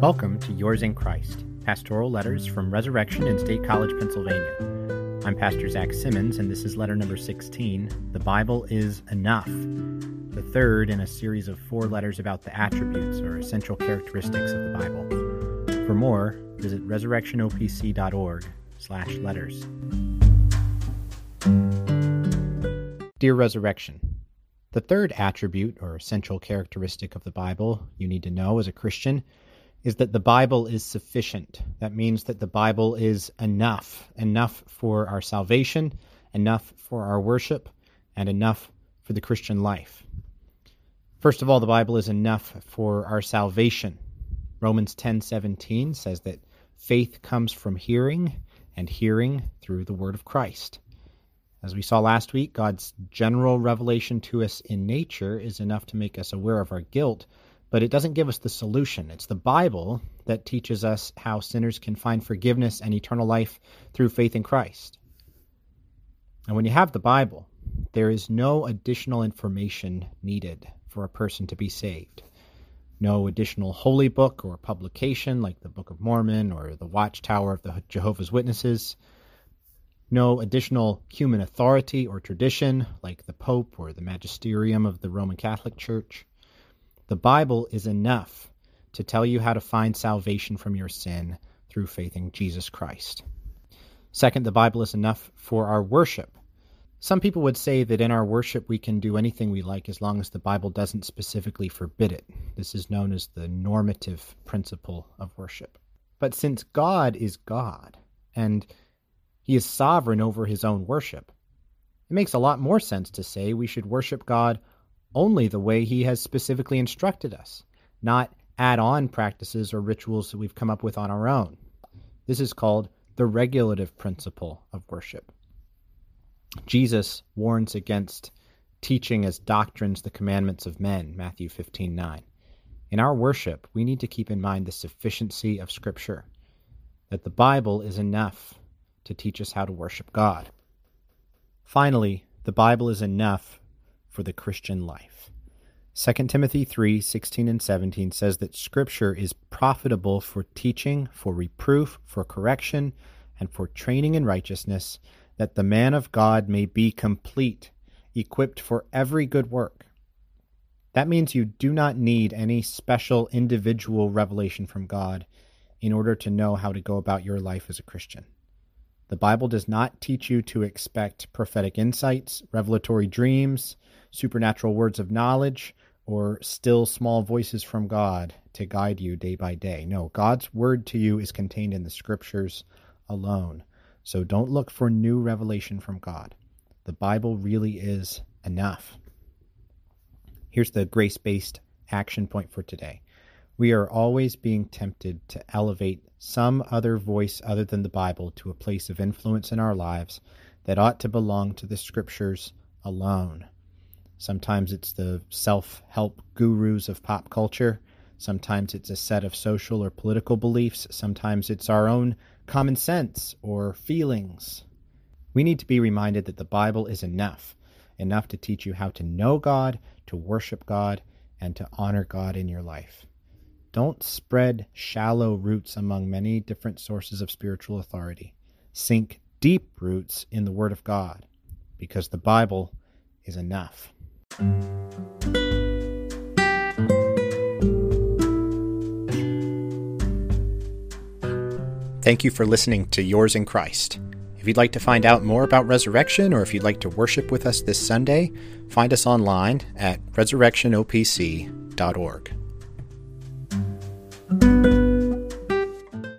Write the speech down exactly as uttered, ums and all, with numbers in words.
Welcome to Yours in Christ, pastoral letters from Resurrection in State College, Pennsylvania. I'm Pastor Zach Simmons, and this is letter number sixteen, The Bible is Enough, the third in a series of four letters about the attributes or essential characteristics of the Bible. For more, visit resurrection o p c dot org slash letters. Dear Resurrection, the third attribute or essential characteristic of the Bible you need to know as a Christian is that the Bible is sufficient. That means that the Bible is enough, enough for our salvation, enough for our worship, and enough for the Christian life. First of all, the Bible is enough for our salvation. Romans ten seventeen says that faith comes from hearing, and hearing through the word of Christ. As we saw last week, God's general revelation to us in nature is enough to make us aware of our guilt, but it doesn't give us the solution. It's the Bible that teaches us how sinners can find forgiveness and eternal life through faith in Christ. And when you have the Bible, there is no additional information needed for a person to be saved. No additional holy book or publication like the Book of Mormon or the Watchtower of the Jehovah's Witnesses. No additional human authority or tradition like the Pope or the Magisterium of the Roman Catholic Church. The Bible is enough to tell you how to find salvation from your sin through faith in Jesus Christ. Second, the Bible is enough for our worship. Some people would say that in our worship we can do anything we like as long as the Bible doesn't specifically forbid it. This is known as the normative principle of worship. But since God is God, and He is sovereign over His own worship, it makes a lot more sense to say we should worship God only the way He has specifically instructed us, not add on practices or rituals that we've come up with on our own. This is called the regulative principle of worship. Jesus warns against teaching as doctrines the commandments of men, Matthew fifteen nine. In our worship, we need to keep in mind the sufficiency of Scripture, that the Bible is enough to teach us how to worship God. Finally, the Bible is enough for the Christian life. Second Timothy three sixteen and seventeen says that Scripture is profitable for teaching, for reproof, for correction, and for training in righteousness, that the man of God may be complete, equipped for every good work. That means you do not need any special individual revelation from God in order to know how to go about your life as a Christian. The Bible does not teach you to expect prophetic insights, revelatory dreams, supernatural words of knowledge, or still small voices from God to guide you day by day. No, God's word to you is contained in the Scriptures alone. So don't look for new revelation from God. The Bible really is enough. Here's the grace-based action point for today. We are always being tempted to elevate some other voice other than the Bible to a place of influence in our lives that ought to belong to the Scriptures alone. Sometimes it's the self-help gurus of pop culture. Sometimes it's a set of social or political beliefs. Sometimes it's our own common sense or feelings. We need to be reminded that the Bible is enough, enough to teach you how to know God, to worship God, and to honor God in your life. Don't spread shallow roots among many different sources of spiritual authority. Sink deep roots in the Word of God, because the Bible is enough. Thank you for listening to Yours in Christ. If you'd like to find out more about Resurrection, or if you'd like to worship with us this Sunday, find us online at resurrection o p c dot org.